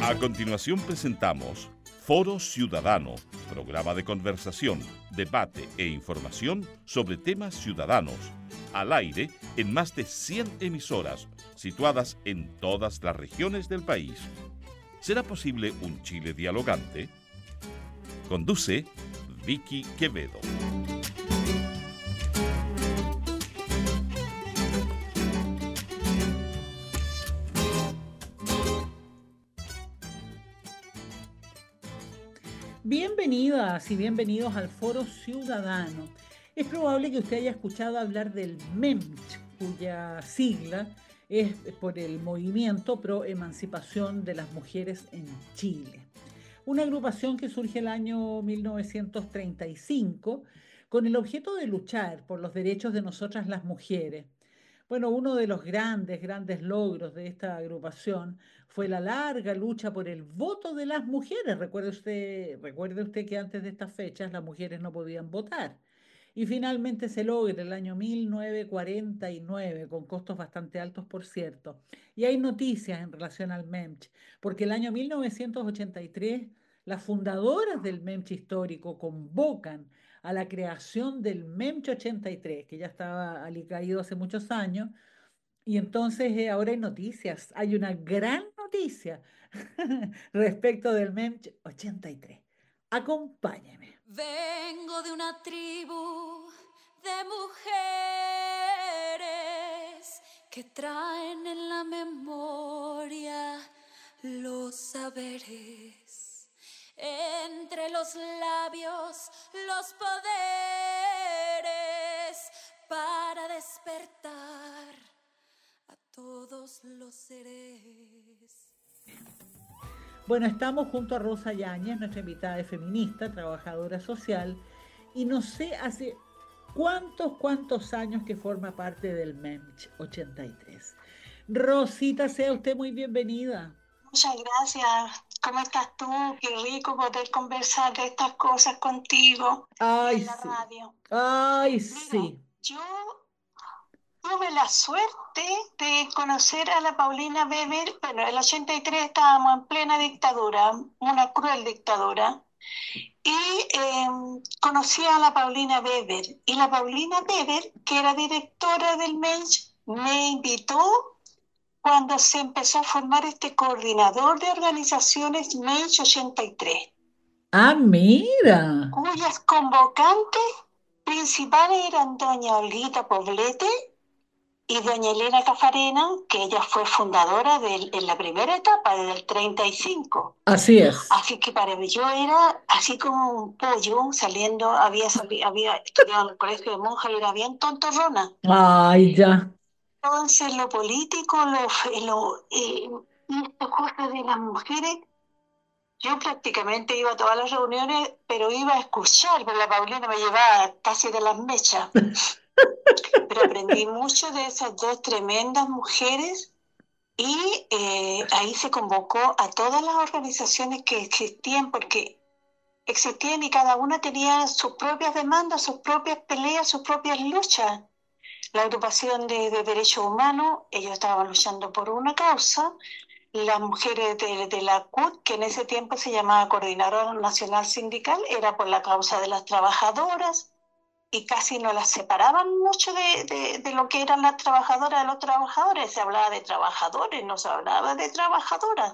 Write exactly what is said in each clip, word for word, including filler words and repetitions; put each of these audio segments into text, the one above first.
A continuación presentamos Foro Ciudadano, programa de conversación, debate e información sobre temas ciudadanos, al aire en más de cien emisoras, situadas en todas las regiones del país. ¿Será posible un Chile dialogante? Conduce Vicky Quevedo. Bienvenidas y bienvenidos al Foro Ciudadano. Es probable que usted haya escuchado hablar del MEMCH, cuya sigla es por el Movimiento Pro Emancipación de las Mujeres en Chile. Una agrupación que surge el año mil novecientos treinta y cinco con el objeto de luchar por los derechos de nosotras las mujeres. Bueno, uno de los grandes, grandes logros de esta agrupación fue la larga lucha por el voto de las mujeres. Recuerde usted, recuerde usted que antes de estas fechas las mujeres no podían votar. Y finalmente se logra en el año mil novecientos cuarenta y nueve, con costos bastante altos, por cierto. Y hay noticias en relación al MEMCH, porque el año mil novecientos ochenta y tres las fundadoras del MEMCH histórico convocan a la creación del MEMCH ochenta y tres, que ya estaba alicaído hace muchos años, y entonces eh, ahora hay noticias, hay una gran noticia respecto del MEMCH ochenta y tres. Acompáñeme. Vengo de una tribu de mujeres que traen en la memoria los saberes. Entre los labios, los poderes para despertar a todos los seres. Bueno, estamos junto a Rosa Yáñez, nuestra invitada de feminista, trabajadora social, y no sé hace cuántos, cuántos años que forma parte del MEMCH ochenta y tres. Rosita, sea usted muy bienvenida. Muchas gracias. ¿Cómo estás tú? Qué rico poder conversar de estas cosas contigo Ay, en la sí. radio. Ay, Mira, sí. yo tuve la suerte de conocer a la Paulina Weber. Bueno, en el ochenta y tres estábamos en plena dictadura, una cruel dictadura, y eh, conocí a la Paulina Weber. Y la Paulina Weber, que era directora del MEMCH, me invitó cuando se empezó a formar este coordinador de organizaciones MEMCH ochenta y tres, Ah, mira. cuyas convocantes principales eran doña Olguita Poblete y doña Elena Cafarena, que ella fue fundadora de, en la primera etapa, desde el treinta y cinco. Así es. Así que para mí yo era así como un pollo saliendo, había, sali, había estudiado en el colegio de monjas y era bien tontorrona. Ay, ya. Entonces lo político, lo, lo, eh, estas cosas de las mujeres, yo prácticamente iba a todas las reuniones, pero iba a escuchar, pero la Paulina me llevaba casi de las mechas. Pero aprendí mucho de esas dos tremendas mujeres y eh, ahí se convocó a todas las organizaciones que existían, porque existían y cada una tenía sus propias demandas, sus propias peleas, sus propias luchas. La agrupación de, de derechos humanos, ellos estaban luchando por una causa. Las mujeres de, de la C U T, que en ese tiempo se llamaba Coordinadora Nacional Sindical, era por la causa de las trabajadoras y casi no las separaban mucho de, de, de lo que eran las trabajadoras de los trabajadores. Se hablaba de trabajadores, no se hablaba de trabajadoras.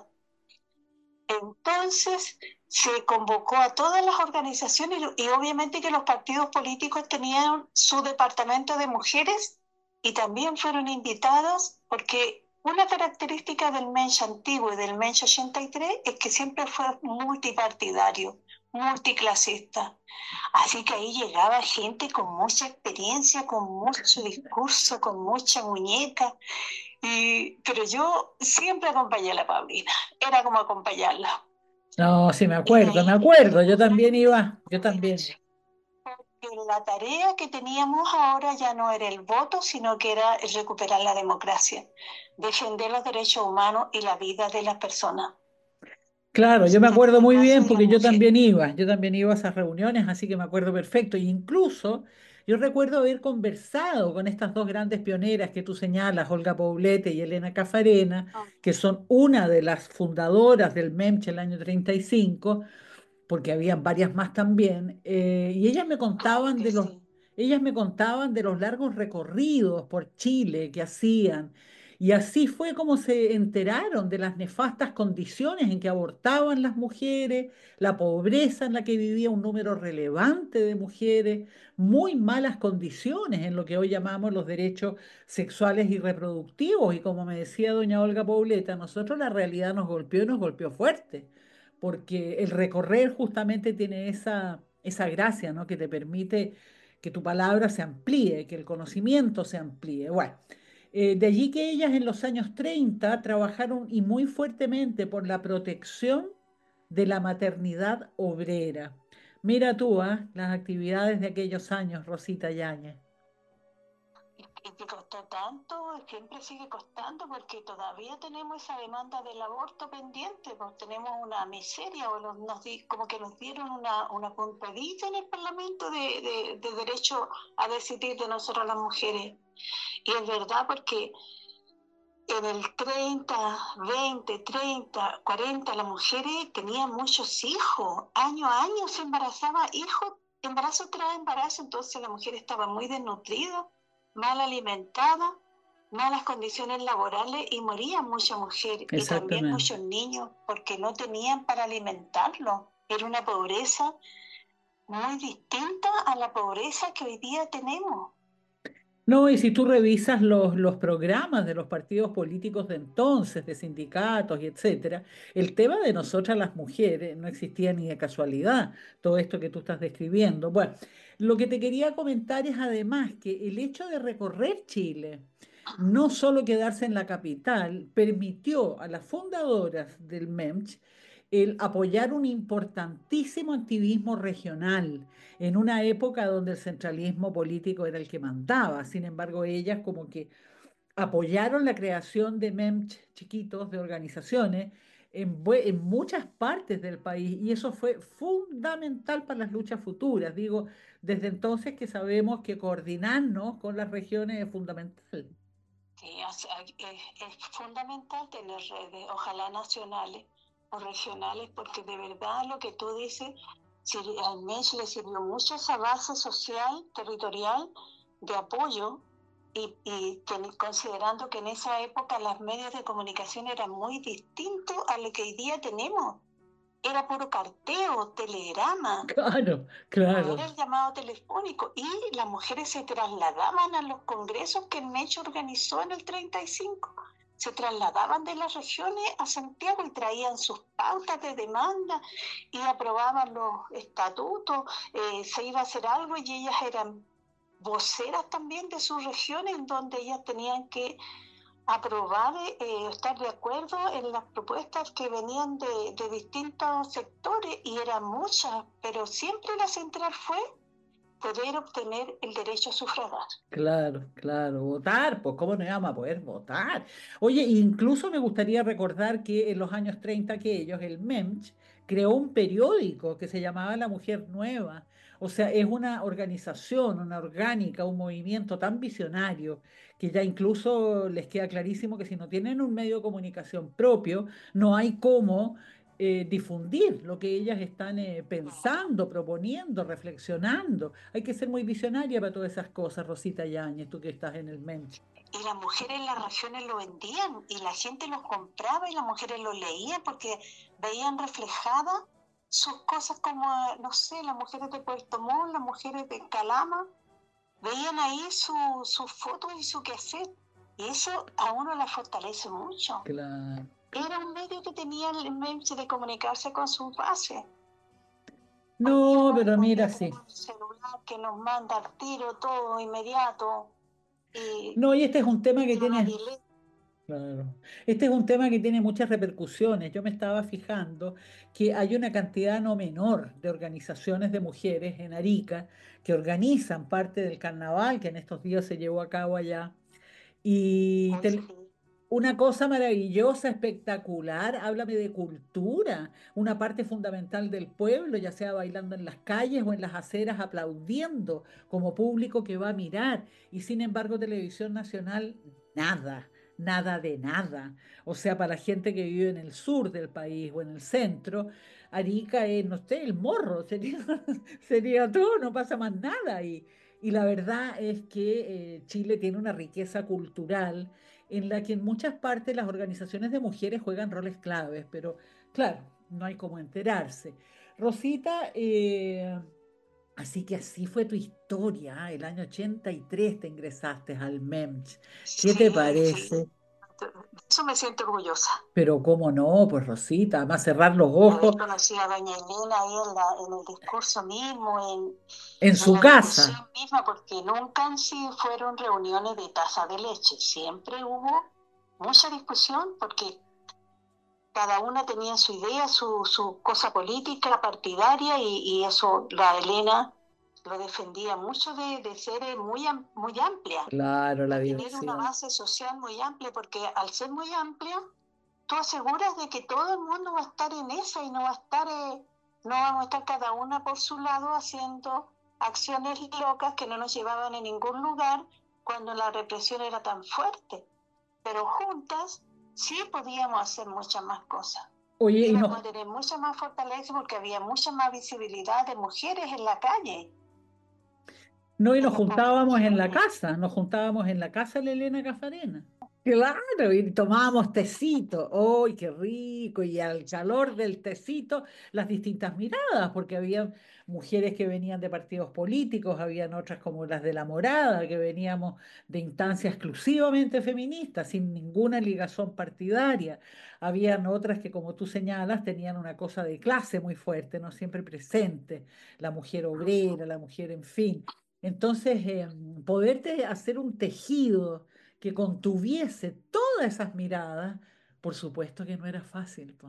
Entonces se convocó a todas las organizaciones y obviamente que los partidos políticos tenían su departamento de mujeres y también fueron invitadas, porque una característica del MEMCH antiguo y del MEMCH ochenta y tres es que siempre fue multipartidario, multiclasista. Así que ahí llegaba gente con mucha experiencia, con mucho discurso, con mucha muñeca. Y, pero yo siempre acompañé a la Paulina, era como acompañarla. No, sí, me acuerdo, me acuerdo. Yo también iba, yo también. Porque la tarea que teníamos ahora ya no era el voto, sino que era recuperar la democracia, defender los derechos humanos y la vida de las personas. Claro, yo me acuerdo muy bien porque yo también iba, yo también iba a esas reuniones, así que me acuerdo perfecto. E incluso Yo recuerdo haber conversado con estas dos grandes pioneras que tú señalas, Olga Poblete y Elena Cafarena, Ah, que son una de las fundadoras del MEMCH el año treinta y cinco, porque habían varias más también, eh, y ellas me claro contaban que de los, sí. ellas me contaban de los largos recorridos por Chile que hacían, y así fue como se enteraron de las nefastas condiciones en que abortaban las mujeres, la pobreza en la que vivía un número relevante de mujeres, muy malas condiciones en lo que hoy llamamos los derechos sexuales y reproductivos, y como me decía doña Olga Pobleta, a nosotros la realidad nos golpeó y nos golpeó fuerte porque el recorrer justamente tiene esa, esa gracia, ¿no? Que te permite que tu palabra se amplíe, que el conocimiento se amplíe. Bueno, eh, de allí que ellas en los años treinta trabajaron y muy fuertemente por la protección de la maternidad obrera. Mira tú, ¿ah? Las actividades de aquellos años, Rosita Yáñez. Y, y que costó tanto, siempre sigue costando porque todavía tenemos esa demanda del aborto pendiente, pues tenemos una miseria, o los- nos di- como que nos dieron una, una puntadita en el Parlamento de, de, de derecho a decidir de nosotras las mujeres. Y es verdad porque en el treinta, veinte, treinta, cuarenta, las mujeres tenían muchos hijos, año a año se embarazaba, hijos, embarazo tras embarazo, entonces la mujer estaba muy desnutrida, mal alimentada, malas condiciones laborales y morían muchas mujeres y también Exactamente. muchos niños porque no tenían para alimentarlos. Era una pobreza muy distinta a la pobreza que hoy día tenemos. No, y si tú revisas los, los programas de los partidos políticos de entonces, de sindicatos y etcétera, el tema de nosotras las mujeres no existía ni de casualidad, todo esto que tú estás describiendo. Bueno, lo que te quería comentar es además que el hecho de recorrer Chile, no solo quedarse en la capital, permitió a las fundadoras del MEMCH el apoyar un importantísimo activismo regional en una época donde el centralismo político era el que mandaba. Sin embargo, ellas como que apoyaron la creación de MEMCH chiquitos, de organizaciones, en, bue- en muchas partes del país y eso fue fundamental para las luchas futuras. Digo, desde entonces que sabemos que coordinarnos con las regiones es fundamental. Sí, es, es- es fundamental tener redes, ojalá nacionales o regionales, porque de verdad lo que tú dices, si al M E S le sirvió mucho esa base social, territorial, de apoyo, y, y ten- considerando que en esa época los medios de comunicación eran muy distintos a lo que hoy día tenemos. Era puro carteo, telegrama, Claro, no claro. era el llamado telefónico, y las mujeres se trasladaban a los congresos que el M E C H organizó en el treinta y cinco. Se trasladaban de las regiones a Santiago y traían sus pautas de demanda y aprobaban los estatutos, eh, se iba a hacer algo y ellas eran voceras también de sus regiones en donde ellas tenían que aprobar, eh, estar de acuerdo en las propuestas que venían de, de distintos sectores y eran muchas, pero siempre la central fue poder obtener el derecho a sufragar. Claro, claro, votar, pues cómo no íbamos a poder votar. Oye, incluso me gustaría recordar que en los años treinta aquellos, el MEMCH creó un periódico que se llamaba La Mujer Nueva. O sea, es una organización, una orgánica, un movimiento tan visionario que ya incluso les queda clarísimo que si no tienen un medio de comunicación propio, no hay cómo eh, difundir lo que ellas están eh, pensando, proponiendo, reflexionando. Hay que ser muy visionaria para todas esas cosas, Rosita Yáñez, tú que estás en el MEMCH. Y las mujeres en las regiones lo vendían y la gente los compraba y las mujeres lo leían porque veían reflejadas sus cosas como, no sé, las mujeres de Puerto Montt, las mujeres de Calama, veían ahí sus su fotos y su quehacer. Y eso a uno la fortalece mucho. Claro. Era un medio que tenía el medio de comunicarse con sus bases. Hoy día No, no, pero hoy mira, día sí. tenemos un celular que nos manda al tiro todo inmediato y, No, y este es un tema que y tiene, nadie lee. claro, este es un tema que tiene muchas repercusiones. Yo me estaba fijando que hay una cantidad no menor de organizaciones de mujeres en Arica que organizan parte del carnaval que en estos días se llevó a cabo allá. Y Hoy te, sí. Una cosa maravillosa, espectacular, háblame de cultura, una parte fundamental del pueblo, ya sea bailando en las calles o en las aceras, aplaudiendo como público que va a mirar. Y sin embargo, Televisión Nacional, nada, nada de nada. O sea, para la gente que vive en el sur del país o en el centro, Arica es, no sé, el morro, sería, sería todo, no pasa más nada. Y, y la verdad es que eh, Chile tiene una riqueza cultural en la que en muchas partes las organizaciones de mujeres juegan roles claves, pero claro, no hay cómo enterarse. Rosita, eh, así que así fue tu historia, ¿ah? El año ochenta y tres te ingresaste al MEMS. ¿Qué te Sí, parece? sí, de eso me siento orgullosa, Pero cómo no, pues Rosita, además cerrar los de haber ojos conocido a doña Elena ahí en, la, en el discurso mismo, en, en en su la casa. discusión misma, porque nunca en sí fueron reuniones de taza de leche, siempre hubo mucha discusión porque cada una tenía su idea, su, su cosa política, partidaria, y, y eso la Elena lo defendía mucho de, de ser eh, muy, am- muy amplia, Claro, la de tener una diversidad. base social muy amplia, porque al ser muy amplia, tú aseguras de que todo el mundo va a estar en esa y no va a estar, eh, no vamos a estar cada una por su lado haciendo acciones locas que no nos llevaban a ningún lugar cuando la represión era tan fuerte. Pero juntas sí podíamos hacer muchas más cosas. Oye, y Íbamos nos, a tener mucha más fortaleza porque había mucha más visibilidad de mujeres en la calle, no, y en nos las juntábamos en la plantaciones. casa, nos juntábamos en la casa de Elena Cafarena. Claro, y tomábamos tecito. ¡Ay, qué rico! Y al calor del tecito, las distintas miradas, porque había mujeres que venían de partidos políticos, habían otras como las de La Morada, que veníamos de instancias exclusivamente feministas, sin ninguna ligación partidaria. Habían otras que, como tú señalas, tenían una cosa de clase muy fuerte, no siempre presente, la mujer obrera, la mujer, en fin. Entonces, eh, poderte hacer un tejido que contuviese todas esas miradas, por supuesto que no era fácil, po.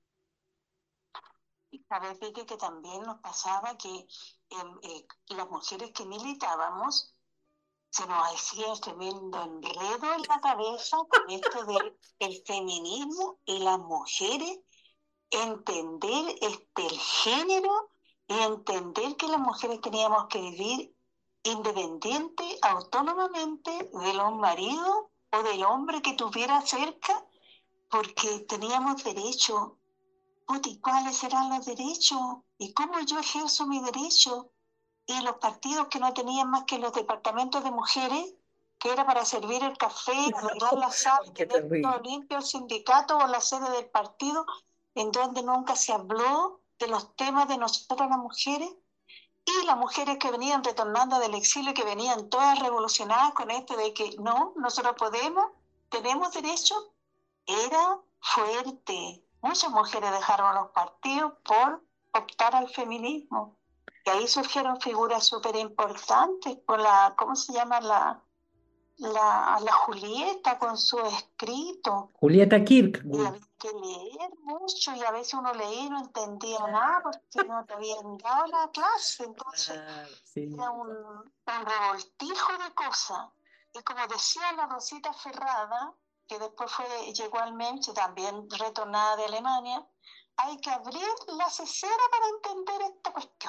Y sabes, Vicky, que también nos pasaba que eh, eh, las mujeres que militábamos se nos hacía el tremendo enredo en la cabeza con esto del el feminismo y las mujeres, entender este, el género y entender que las mujeres teníamos que vivir independiente, autónomamente de los maridos o del hombre que tuviera cerca, porque teníamos derecho. Puti, ¿cuáles serán los derechos? ¿Y cómo yo ejerzo mi derecho? Y los partidos que no tenían más que los departamentos de mujeres, que era para servir el café, arreglar la sala, Ay, qué tener todo terrible. limpio el sindicato o la sede del partido, en donde nunca se habló de los temas de nosotras las mujeres, y las mujeres que venían retornando del exilio, que venían todas revolucionadas con esto de que no, nosotros podemos, tenemos derecho, era fuerte. Muchas mujeres dejaron los partidos por optar al feminismo. Y ahí surgieron figuras súper importantes, con la, ¿cómo se llama? La, la, la Julieta con su escrito. Julieta Y Kirkwood. había que leer mucho y a veces uno leía y no entendía nada porque no te habían dado la clase. Entonces Ah, sí. era un, un revoltijo de cosas. Y como decía la Rosita Ferrada, que después fue, llegó al Mensch, también retornada de Alemania, hay que abrir la cesera para entender esta cuestión.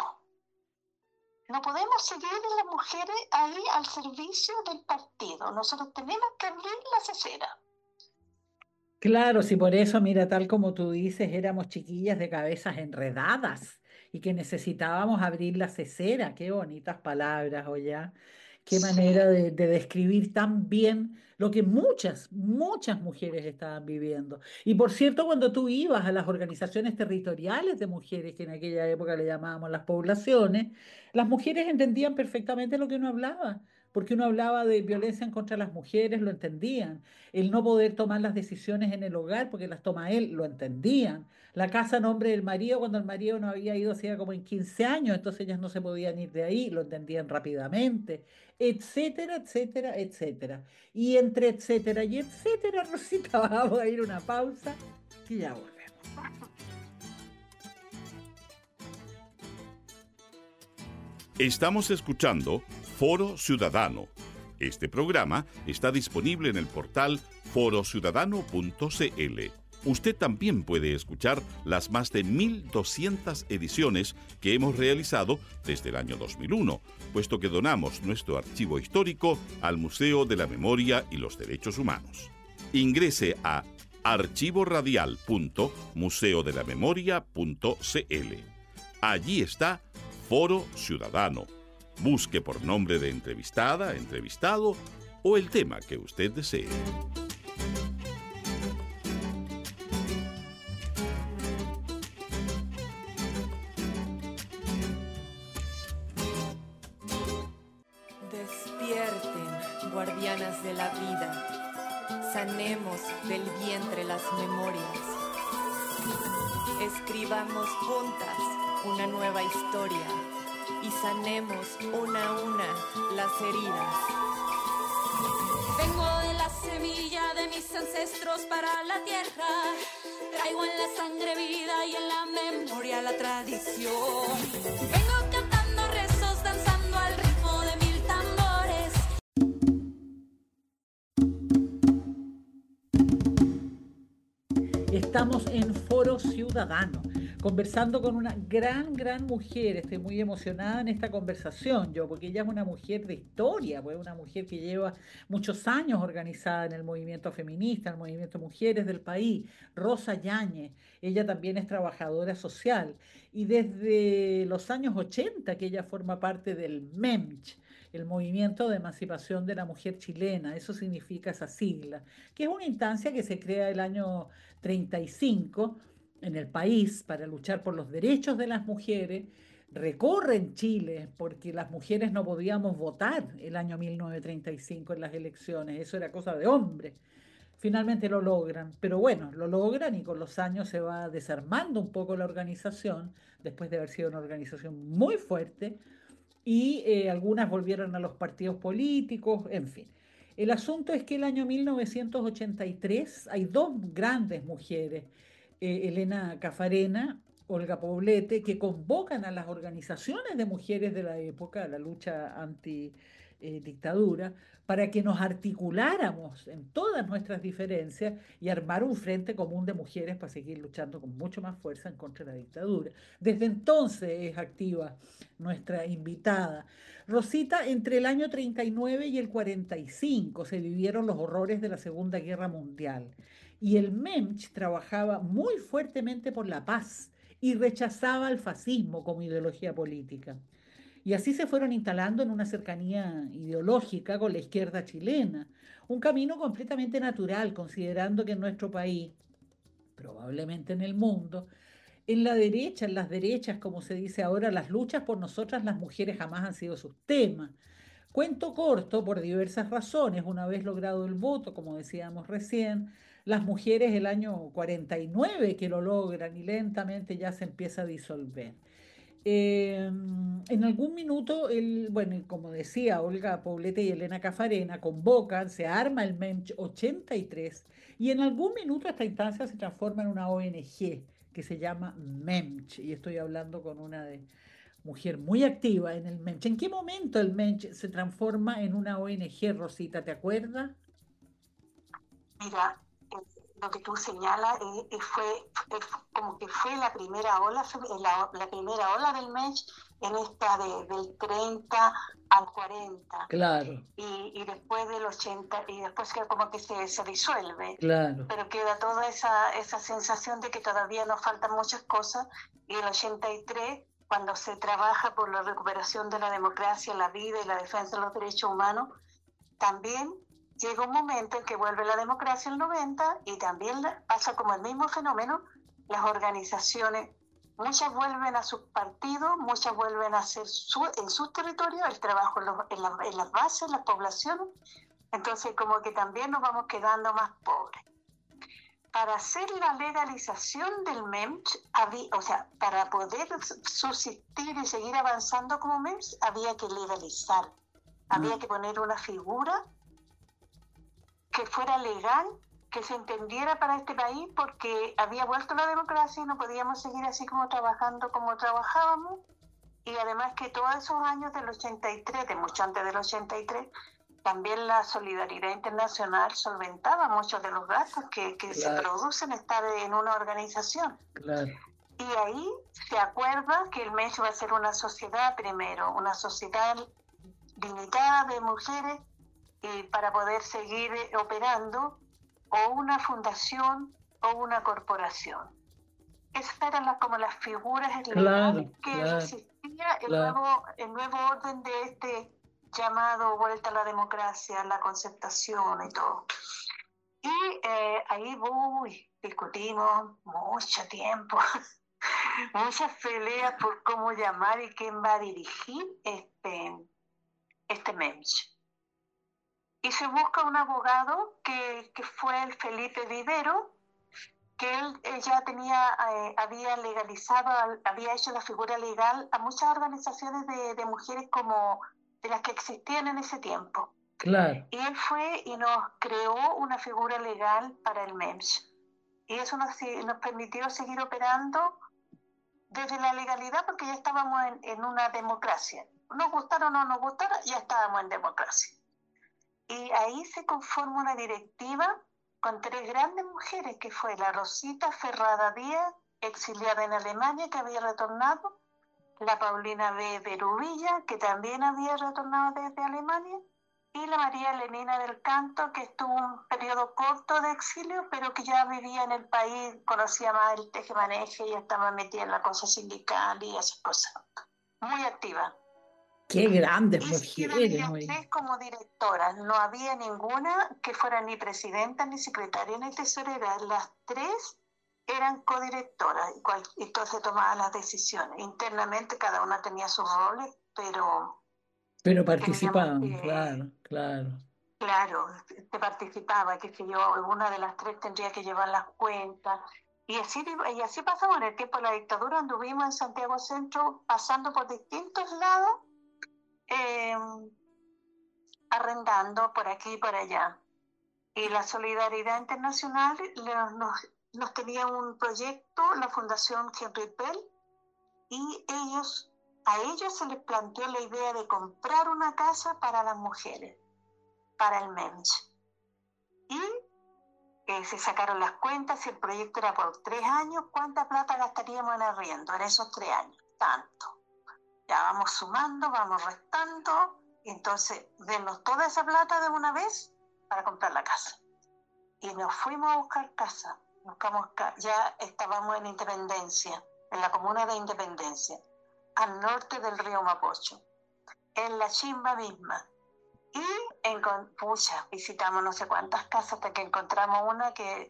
No podemos seguir las mujeres ahí al servicio del partido. Nosotros tenemos que abrir la cesera. Claro, sí, por eso, mira, tal como tú dices, éramos chiquillas de cabezas enredadas y que necesitábamos abrir la cesera. Qué bonitas palabras, oye. Qué manera Sí. de, de describir tan bien lo que muchas, muchas mujeres estaban viviendo. Y por cierto, cuando tú ibas a las organizaciones territoriales de mujeres, que en aquella época le llamábamos las poblaciones, las mujeres entendían perfectamente lo que uno hablaba, porque uno hablaba de violencia en contra de las mujeres, lo entendían. El no poder tomar las decisiones en el hogar, porque las toma él, lo entendían. La casa a nombre del marido, cuando el marido no había ido hacía como en quince años, entonces ellas no se podían ir de ahí, lo entendían rápidamente, etcétera, etcétera, etcétera. Y entre etcétera y etcétera, Rosita, vamos a ir a una pausa y ya volvemos. Estamos escuchando Foro Ciudadano. Este programa está disponible en el portal foro ciudadano punto c l. Usted también puede escuchar las más de mil doscientas ediciones que hemos realizado desde el año dos mil uno, puesto que donamos nuestro archivo histórico al Museo de la Memoria y los Derechos Humanos. Ingrese a archivo radial punto museo de la memoria punto c l. Allí está Foro Ciudadano. Busque por nombre de entrevistada, entrevistado o el tema que usted desee. Despierten, guardianas de la vida, sanemos del vientre las memorias, escribamos juntas una nueva historia y sanemos una a una las heridas. Vengo de la semilla de mis ancestros para la tierra, traigo en la sangre vida y en la memoria la tradición. Vengo cantando rezos, danzando al ritmo de mil tambores. Estamos en Foro Ciudadano, conversando con una gran, gran mujer. Estoy muy emocionada en esta conversación, yo, porque ella es una mujer de historia, pues una mujer que lleva muchos años organizada en el movimiento feminista, en el movimiento Mujeres del país, Rosa Yáñez. Ella también es trabajadora social y desde los años ochenta que ella forma parte del MEMCH, el Movimiento de Emancipación de la Mujer Chilena. Eso significa esa sigla, que es una instancia que se crea el año treinta y cinco en el país para luchar por los derechos de las mujeres. Recorre en Chile porque las mujeres no podíamos votar el año mil novecientos treinta y cinco en las elecciones, eso era cosa de hombres. Finalmente lo logran, pero bueno, lo logran y con los años se va desarmando un poco la organización, después de haber sido una organización muy fuerte, y eh, algunas volvieron a los partidos políticos, en fin. El asunto es que el año mil novecientos ochenta y tres hay dos grandes mujeres, eh, Elena Cafarena, Olga Poblete, que convocan a las organizaciones de mujeres de la época, a la lucha anti-dictadura, eh, para que nos articuláramos en todas nuestras diferencias y armar un frente común de mujeres para seguir luchando con mucho más fuerza en contra de la dictadura. Desde entonces es activa nuestra invitada. Rosita, entre el año treinta y nueve y el cuarenta y cinco se vivieron los horrores de la Segunda Guerra Mundial y el MEMCH trabajaba muy fuertemente por la paz y rechazaba el fascismo como ideología política. Y así se fueron instalando en una cercanía ideológica con la izquierda chilena, un camino completamente natural, considerando que en nuestro país, probablemente en el mundo, en la derecha, en las derechas, como se dice ahora, las luchas por nosotras las mujeres jamás han sido sus temas. Cuento corto, por diversas razones, una vez logrado el voto, como decíamos recién, las mujeres el año cuarenta y nueve que lo logran y lentamente ya se empieza a disolver. Eh, en algún minuto, el, bueno, como decía, Olga Poblete y Elena Cafarena convocan, se arma el MEMCH ochenta y tres y en algún minuto esta instancia se transforma en una O N G que se llama MEMCH, y estoy hablando con una de, mujer muy activa en el MEMCH. ¿En qué momento el MEMCH se transforma en una O N G, Rosita? ¿Te acuerdas? Mira, lo que tú señalas eh, eh, fue eh, como que fue la primera ola, la, la primera ola del MEMCH en esta de, del treinta al cuarenta. Claro. Y, y después del ochenta, y después que como que se, se disuelve. Claro. Pero queda toda esa, esa sensación de que todavía nos faltan muchas cosas. Y el ochenta y tres, cuando se trabaja por la recuperación de la democracia, la vida y la defensa de los derechos humanos, también llega un momento en que vuelve la democracia el noventa y también pasa como el mismo fenómeno. Las organizaciones, muchas vuelven a sus partidos, muchas vuelven a hacer su, en sus territorios el trabajo en, los, en, la, en las bases, en las poblaciones. Entonces como que también nos vamos quedando más pobres. Para hacer la legalización del MEMCH, había, o sea, para poder subsistir y seguir avanzando como MEMCH, había que legalizar. Había que poner una figura que fuera legal, que se entendiera para este país, porque había vuelto la democracia y no podíamos seguir así como trabajando como trabajábamos. Y además que todos esos años del ochenta y tres, de mucho antes del ochenta y tres, también la solidaridad internacional solventaba muchos de los gastos que, que Claro. se producen estar en una organización. Claro. Y ahí se acuerda que el M E M C va a ser una sociedad primero, una sociedad limitada de mujeres y para poder seguir operando, o una fundación o una corporación. Esas eran las, como las figuras Claro, legales que claro, existía el, claro. nuevo, el nuevo orden de este llamado vuelta a la democracia, la concertación y todo. Y eh, ahí uy, discutimos mucho tiempo, muchas peleas por cómo llamar y quién va a dirigir este, este M E M C. Y se busca un abogado que, que fue el Felipe Vivero, que él, él ya tenía, eh, había legalizado, había hecho la figura legal a muchas organizaciones de, de mujeres como de las que existían en ese tiempo. Claro. Y él fue y nos creó una figura legal para el M E M C. Y eso nos, nos permitió seguir operando desde la legalidad porque ya estábamos en, en una democracia. Nos gustara o no nos gustara, ya estábamos en democracia. Y ahí se conforma una directiva con tres grandes mujeres, que fue la Rosita Ferrada Díaz, exiliada en Alemania, que había retornado, la Paulina B. Berubilla, que también había retornado desde Alemania, y la María Elenina del Canto, que estuvo un periodo corto de exilio, pero que ya vivía en el país, conocía más el tejemaneje y estaba metida en la cosa sindical y esas cosas. Muy activa. Qué grandes Y mujeres, ellas oye. tres como directoras, no había ninguna que fuera ni presidenta, ni secretaria, ni tesorera. Las tres eran codirectoras y, cual, y entonces tomaban las decisiones. Internamente cada una tenía sus roles, pero... Pero participaban, que, claro, claro. Claro, te participaba, que si yo, una de las tres tendría que llevar las cuentas. Y así, y así pasamos en el tiempo de la dictadura, anduvimos en Santiago Centro pasando por distintos lados, eh, arrendando por aquí y por allá. Y la Solidaridad Internacional nos, nos, nos tenía un proyecto, la Fundación Henry Pell, y ellos, a ellos se les planteó la idea de comprar una casa para las mujeres, para el M E M C. Y eh, se sacaron las cuentas, si el proyecto era por tres años, ¿cuánta plata gastaríamos en arriendo en esos tres años? Tanto. Ya vamos sumando, vamos restando, y entonces denos toda esa plata de una vez para comprar la casa. Y nos fuimos a buscar casa. Buscamos ca- ya estábamos en Independencia, en la comuna de Independencia, al norte del río Mapocho, en la chimba misma. Y en, pucha, visitamos no sé cuántas casas hasta que encontramos una que,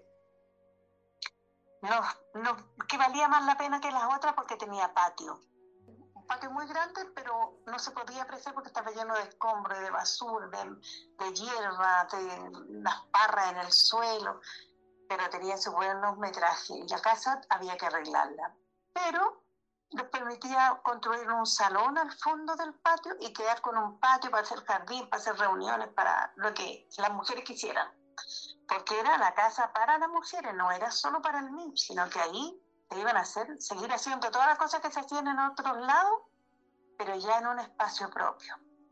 no, no, que valía más la pena que las otras porque tenía patio. Un patio muy grande, pero no se podía apreciar porque estaba lleno de escombros, de basura, de, de hierba, de unas parras en el suelo, pero tenía su buenos metrajes y la casa había que arreglarla. Pero nos permitía construir un salón al fondo del patio y quedar con un patio para hacer jardín, para hacer reuniones, para lo que las mujeres quisieran. Porque era la casa para las mujeres, no era solo para el M E M C, sino que ahí se iban a hacer, seguir haciendo todas las cosas que se hacían en otros lados, pero ya en un espacio propio.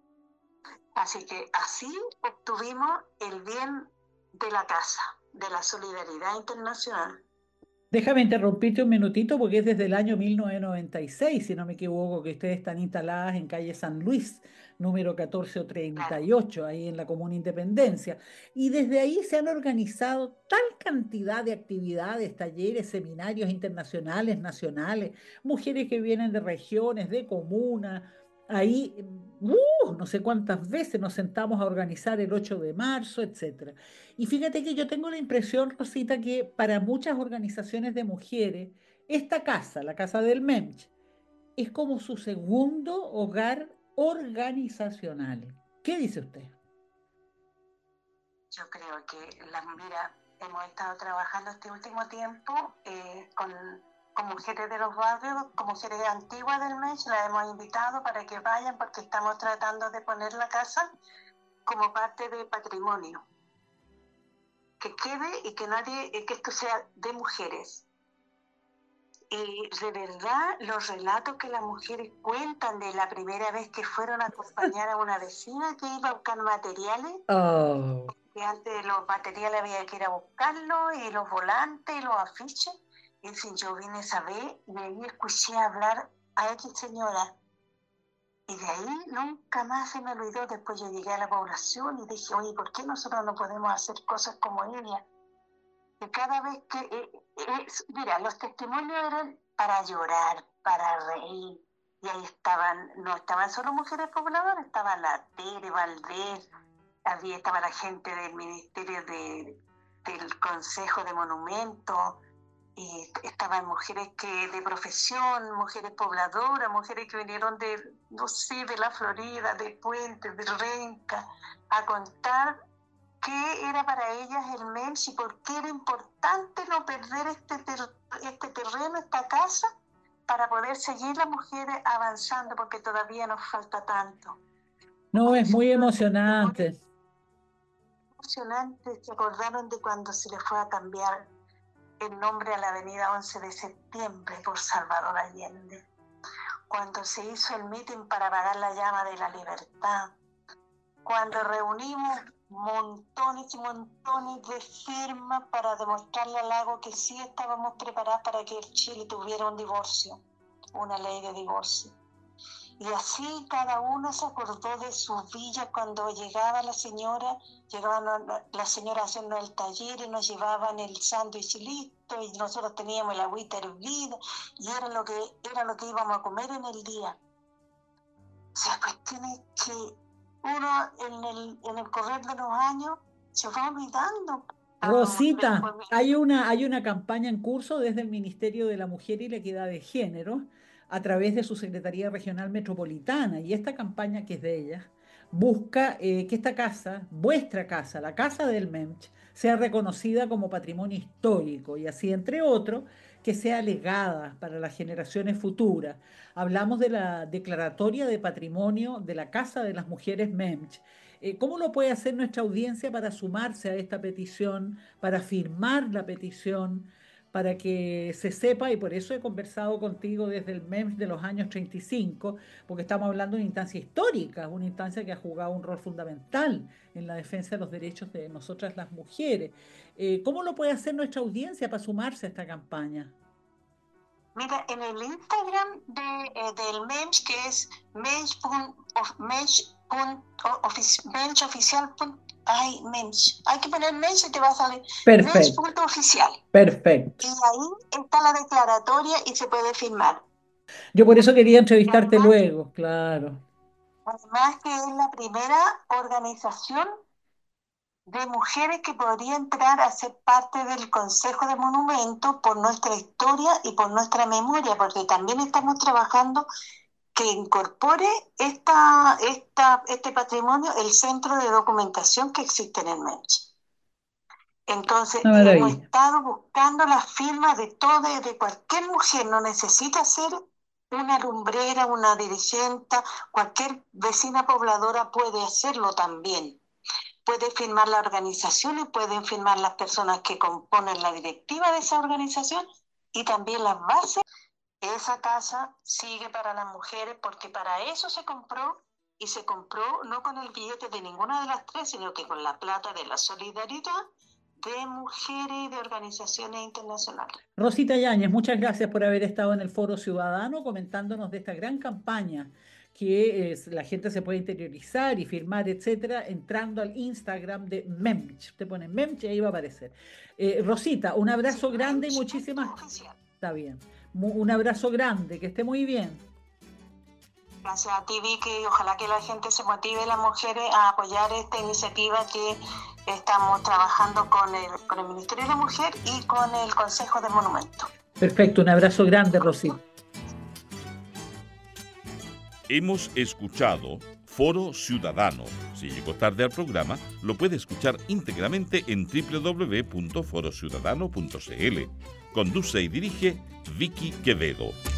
Así que así obtuvimos el bien de la casa, de la solidaridad internacional. Déjame interrumpirte un minutito porque es desde el año mil novecientos noventa y seis, si no me equivoco, que ustedes están instaladas en calle San Luis, número catorce treinta y ocho, ahí en la Comuna Independencia. Y desde ahí se han organizado tal cantidad de actividades, talleres, seminarios internacionales, nacionales, mujeres que vienen de regiones, de comunas. Ahí, uh, no sé cuántas veces nos sentamos a organizar el ocho de marzo, etcétera. Y fíjate que yo tengo la impresión, Rosita, que para muchas organizaciones de mujeres, esta casa, la casa del M E M C, es como su segundo hogar organizacional. ¿Qué dice usted? Yo creo que, la, mira, hemos estado trabajando este último tiempo eh, con, con mujeres de los barrios, con mujeres antiguas del M E M C, las hemos invitado para que vayan porque estamos tratando de poner la casa como parte de patrimonio. Que quede y que nadie, que esto sea de mujeres. Y de verdad, los relatos que las mujeres cuentan de la primera vez que fueron a acompañar a una vecina que iba a buscar materiales, Oh. que antes los materiales había que ir a buscarlos, y los volantes, y los afiches. Y dicen, yo vine esa vez y ahí escuché hablar a X señora. Y de ahí nunca más se me olvidó. Después yo llegué a la población y dije, oye, ¿por qué nosotros no podemos hacer cosas como ella? Que cada vez que... Eh, eh, mira, los testimonios eran para llorar, para reír. Y ahí estaban, no estaban solo mujeres pobladoras, estaba la Tere Valdés, había, estaba la gente del Ministerio de, del Consejo de Monumentos, y estaban mujeres que de profesión, mujeres pobladoras, mujeres que vinieron de, no sé, de la Florida, de Puente, de Renca, a contar qué era para ellas el M E M S y por qué era importante no perder este, ter- este terreno, esta casa, para poder seguir las mujeres avanzando, porque todavía nos falta tanto. No, es muy emocionante. Emocionante, se acordaron de cuando se le fue a cambiar el nombre a la avenida once de septiembre por Salvador Allende, cuando se hizo el mitin para apagar la llama de la libertad, cuando reunimos montones y montones de firmas para demostrarle al lago que sí estábamos preparados para que Chile tuviera un divorcio, una ley de divorcio. Y así cada uno se acordó de su villa cuando llegaba la señora, llegaba la señora haciendo el taller y nos llevaban el sándwich listo y nosotros teníamos el agüita hervida y era lo que, era lo que íbamos a comer en el día. O sea, cuestión es que uno en el, en el correr de los años se va olvidando. Rosita, hay una, hay una campaña en curso desde el Ministerio de la Mujer y la Equidad de Género a través de su Secretaría Regional Metropolitana, y esta campaña, que es de ella, busca eh, que esta casa, vuestra casa, la casa del M E M C H, sea reconocida como patrimonio histórico y así, entre otros, que sea legada para las generaciones futuras. Hablamos de la declaratoria de patrimonio de la Casa de las Mujeres M E M C H. Eh, ¿Cómo lo puede hacer nuestra audiencia para sumarse a esta petición, para firmar la petición, para que se sepa? Y por eso he conversado contigo desde el M E M C de los años treinta y cinco, porque estamos hablando de una instancia histórica, una instancia que ha jugado un rol fundamental en la defensa de los derechos de nosotras las mujeres. Eh, ¿Cómo lo puede hacer nuestra audiencia para sumarse a esta campaña? Mira, en el Instagram de, eh, del M E M C, que es mench.oficial. Ay, M E M C. Hay que poner M E M C y te va a salir Perfecto. mench.oficial. Perfecto. Y ahí está la declaratoria y se puede firmar. Yo por eso quería entrevistarte Además, luego, claro. Además que es la primera organización de mujeres que podría entrar a ser parte del Consejo de Monumentos por nuestra historia y por nuestra memoria, porque también estamos trabajando que incorpore esta, esta, este patrimonio el centro de documentación que existe en el M E M C. Entonces, Una hemos maravilla. estado buscando las firmas de toda, de cualquier mujer, no necesita ser una lumbrera, una dirigente, cualquier vecina pobladora puede hacerlo también. Puede firmar la organización y pueden firmar las personas que componen la directiva de esa organización y también las bases. Esa casa sigue para las mujeres porque para eso se compró, y se compró no con el billete de ninguna de las tres, sino que con la plata de la solidaridad de mujeres y de organizaciones internacionales. Rosita Yáñez, muchas gracias por haber estado en el Foro Ciudadano comentándonos de esta gran campaña que es, la gente se puede interiorizar y firmar, etcétera, entrando al Instagram de M E M C H. Te ponen M E M C H y ahí va a aparecer. Eh, Rosita, un abrazo Sí, grande y M E M C muchísimas... oficial. Está bien. Mu- Un abrazo grande, que esté muy bien. Gracias a ti, Vicky, y ojalá que la gente se motive, las mujeres, a apoyar esta iniciativa que estamos trabajando con el, con el Ministerio de la Mujer y con el Consejo de Monumentos. Perfecto, un abrazo grande, Rosita. Hemos escuchado Foro Ciudadano. Si llegó tarde al programa, lo puede escuchar íntegramente en doble u doble u doble u punto foro ciudadano punto c l. Conduce y dirige Vicky Quevedo.